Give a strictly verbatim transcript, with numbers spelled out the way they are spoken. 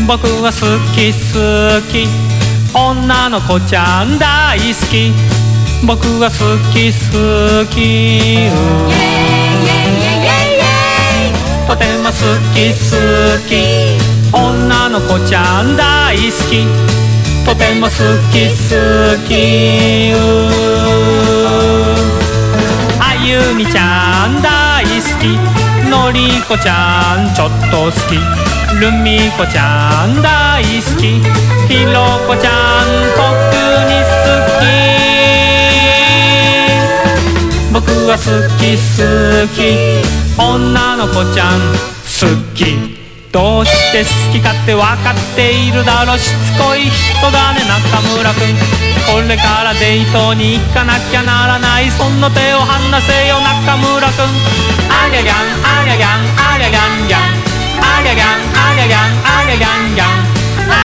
僕は好き好き女の子ちゃん大好き僕は好き好きとても好き好き女の子ちゃん大好きとても好き好きあゆみちゃん大好きのりこちゃんちょっと好きるみこちゃん大好きひろこちゃん特に好き僕は好き好き女の子ちゃん好きどうして好きかって分かっているだろしつこい人だね中村くんこれからデートに行かなきゃならないその手を離せよ中村くんありゃぎゃんありゃぎゃんありゃぎゃんぎゃんありゃぎゃんありゃぎゃんありゃぎゃんぎゃん